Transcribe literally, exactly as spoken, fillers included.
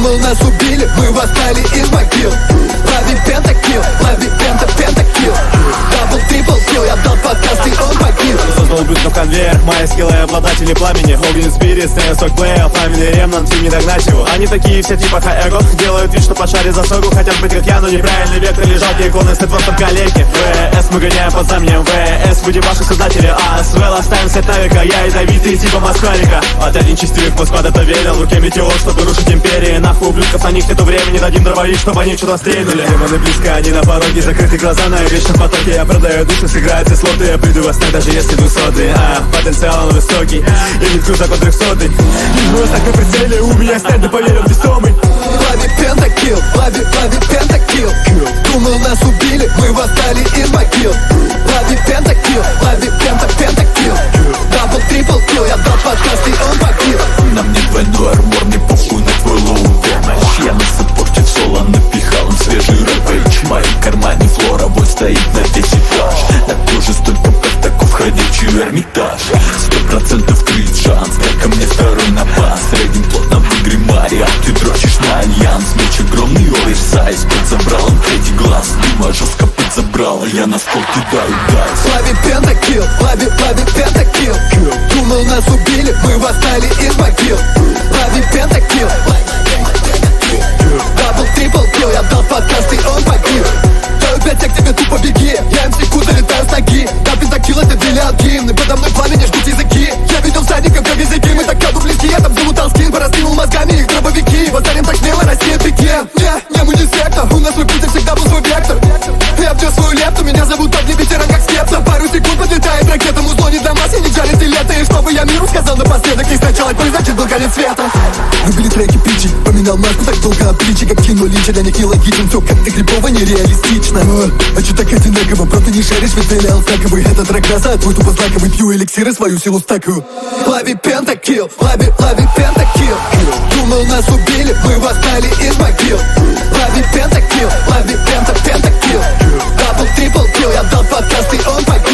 Думал, нас убили, мы восстали из могил. Лови пентакил, лови пента, пентакил. Дабл, трипл килл, я дал подкаст и он погиб. Создал бит на конвейер, мои скиллы обладатели пламени. Огненный спирит, стейнсок плеер, пламенный ремнант, им не догнать его. Они такие все типа хаэго, делают вид, что по шаре за согу. Хотят быть как я, но неправильный вектор и жалкие клоны, стоят просто в калеке. ВС мы гоняем под знаменем ВС, будем ваши создатели АС. Вэлл оставим сет навика, я ядовитый типа москварика. Отряд нечестивых мой склад это верил, в руке метеор, чтобы рушить империи. Нахуй ублюдков, на них нету времени, дадим дробовик, чтобы они что-то стрельнули. Демоны близко, они на пороге, закрыты глаза на вечном потоке. Я продаю душу, сыграю все слоты, я приду вас так, даже если высоты. А, потенциал он высокий, я не ткну закон трехсотый. Не так на прицеле, у меня стенд, поверил весомый. Лови пентакил, лови, лови пентакил. Думал, нас убили, мы восстали из могил. Лови пентакил, лови пента, пентакил. Дабл, трипл килл, я дал подкаст и он погиб. На мне двойной армор, не похуй на твой лоу дэмэдж. Я на саппорте в соло напихал им свежий рэпэдж. В моем кармане флоровой стоит на весь этаж. На коже столько пертаков, ходячий Эрмитаж. Сто процентов крит шанс, дай ко мне второй напас. Средним плотно в игре Мари, а ты дрочишь на альянс. Меч огромный оверсайз, подзабрал он третий глаз. Дима жестко подзабрал, я на стол кидаю дайс. Лови пентакил, лови, лови пентакил. Думал, нас убили, мы восстали из могил. Лови пентакил, дабл, трипл килл, я дал подкаст и он погиб. Даю пять, я к тебе тупо беги. Я им секу залетаю с ноги. Да, пентакил это бриллиант гимн. И подо мной пламя, не ждут языки. Я видел всадников, как языки. Мы так каду близки, я там залутал скин. Пораскинул мозгами их дробовики. Восстанем так смело, Россия пике. Не, не, мы не секта. У нас свой путь и всегда был свой вектор. Я внес свою лепту, меня зовут огни ветеран, как скеп. За пару секунд подлетает ракета. Музло не дамас, я не жалит лето. И чтобы я миру сказал напоследок. И сначала твой значит был конец света. Выбили треки пичи, поменял маску так долго обличий. Как кино линча, для них нелогичен. Все как-то крипово, нереалистично. А чё так одинаково, просто не шаришь, ведь цели алстаковый. Этот трек краса, твой тупо знаковый. Пью эликсиры, свою силу стакаю. Лови пентакил, лови, лови пентакил. Думал, нас убили, мы восстали из могил. Лови пентакил, лови пента, пентакил. Дабл, трипл килл, я дал подкаст и он погиб.